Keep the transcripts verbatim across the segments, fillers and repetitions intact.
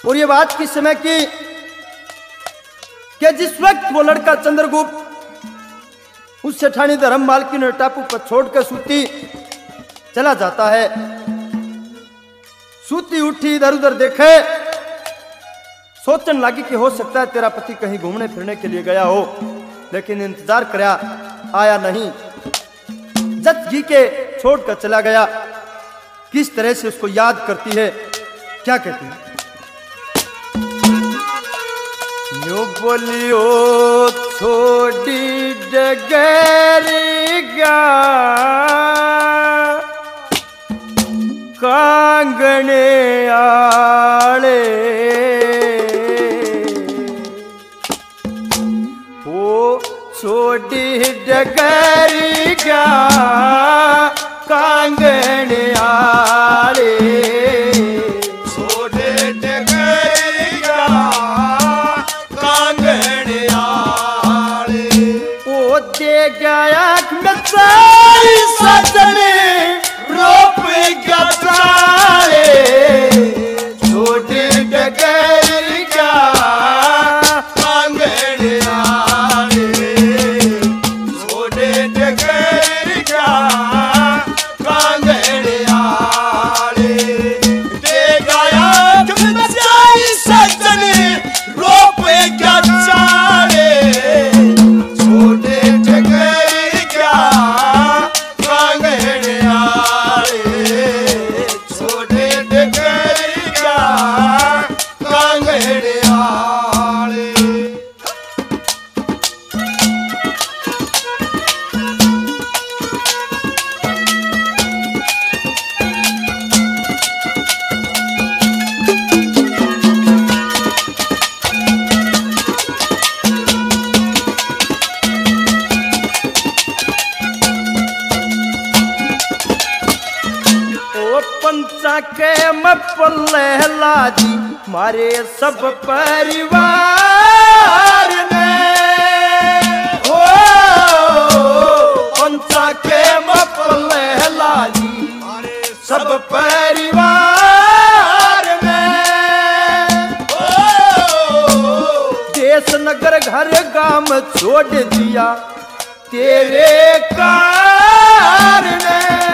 और ये बात किस समय की कि जिस वक्त वो लड़का चंद्रगुप्त उस सेठानी धर्म मालकी ने टापू पर छोड़कर सूती चला जाता है। सूती उठी, इधर उधर देखे, सोचने लगी कि हो सकता है तेरा पति कहीं घूमने फिरने के लिए गया हो, लेकिन इंतजार करया, आया नहीं। जज जी के छोड़कर चला गया। किस तरह से उसको याद करती है, क्या कहती है? यूं बोलियो छोड़ी डगरिया कांगने आले ओ छोड़ी डगरिया कांगने आले सारी सजने रोप गचारे छोटे डगर का कांगड़ आले छोटे डगर का कांगड़ आले दे गया सारी सजने रोप गचारे छोटे डगर के मपल्ला जी मारे सब परिवार ने हो पंचा के मपल्ला जी मारे सब परिवार में हो देश नगर घर गांव छोड़ दिया तेरे कारण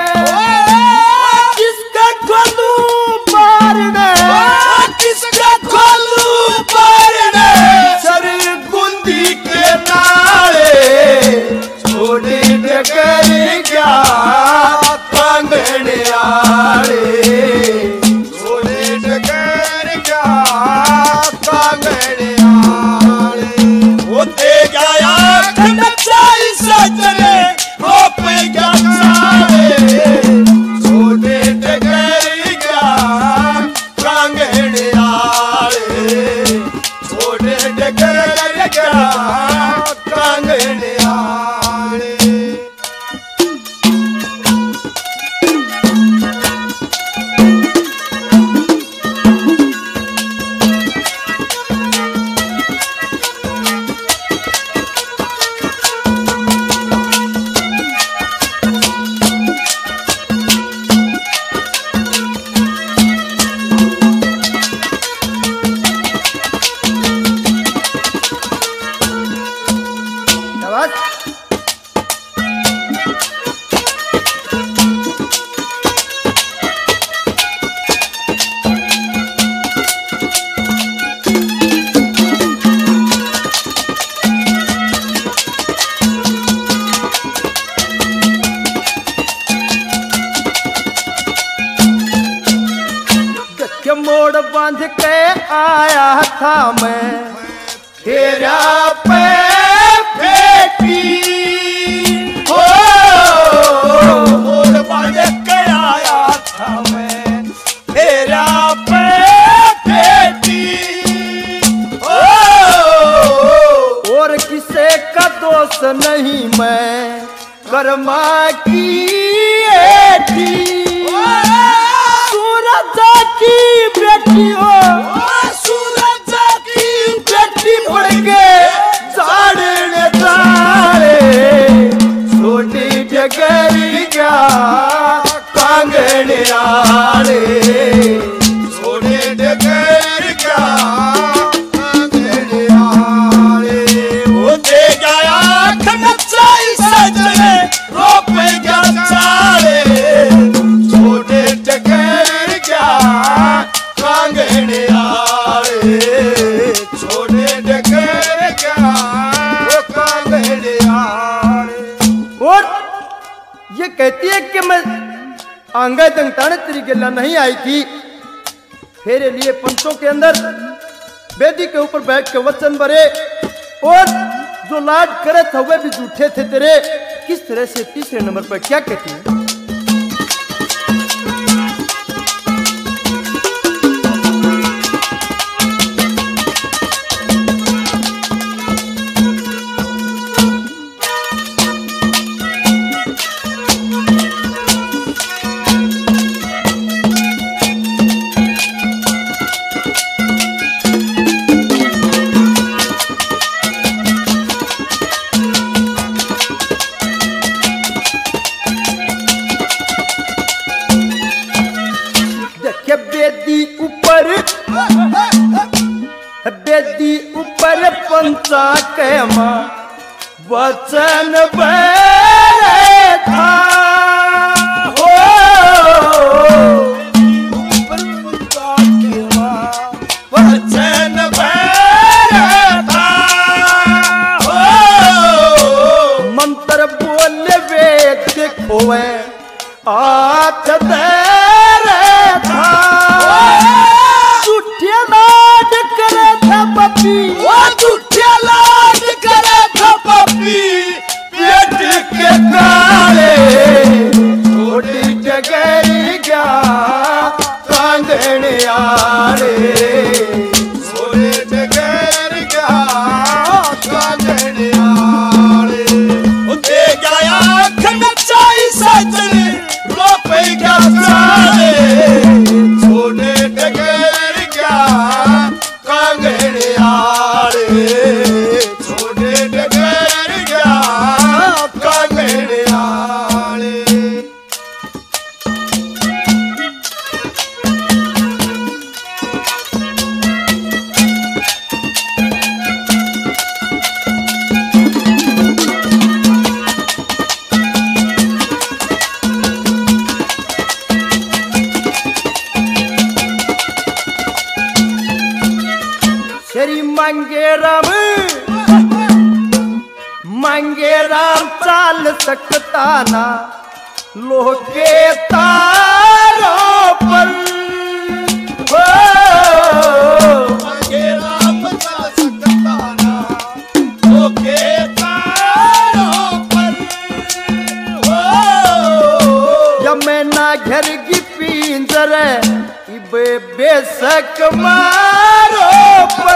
खोलू पारने किसका खोलू पारने सर गुंदी के नाले छोड़े डगर क्या कांगड़ आले छोड़े डगर क्या कांगड़ आले होते गया खंडाई सजने रोप गया छोड़े मोड़ बांध के आया था मैं तेरा पे बेटी हो मोड़ बांध के आया था मैं तेरा पे बेटी हो और किसे का दोष नहीं मैं कर्मा की बेटी सूरज की बेटी हो सूरज की बेटी पड़ गए साढ़े तारे छोटी डगर क्या कांगड़ आले छोटे डगर क्या कहती है कि मैं आंगा दंगताने तेरी गला नहीं आई थी। फेरे लिए पंचों के अंदर बेदी के ऊपर बैठ के वचन भरे और जो लाड करे थे वे भी झूठे थे तेरे। किस तरह से तीसरे नंबर पर क्या कहती है? बेदी ऊपर बेदी ऊपर पंचा के मां वचन भरे था हो पंचा के मां वचन भरे था हो मंत्र बोले वेद खोवे आठ तेरे था झूठे लाड करे था पपी वो झूठे लाड करे था पपी पेट के काले छोटी जगह गया कांगण यारे छोटे जगह गया कांगण यारे उनके गया खनचाई सजन रोपे क्या चाले छोटे डगर क्या कांगड़ यारे छोटे डगर क्या कांगड़ यारे। श्री मांगे राम मांगे राम चाल सकता ना लोह के तारों पर हो मांगे राम चाल सकता ना लोह के तारों पर हो जब मैं ना घर की पिंजर इबे बेशक मारो पर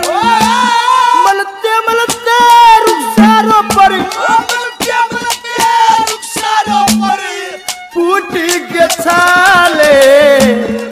मलते मलते रुखसारों पर मलते मलते रुखसारों पर फूटी के छाले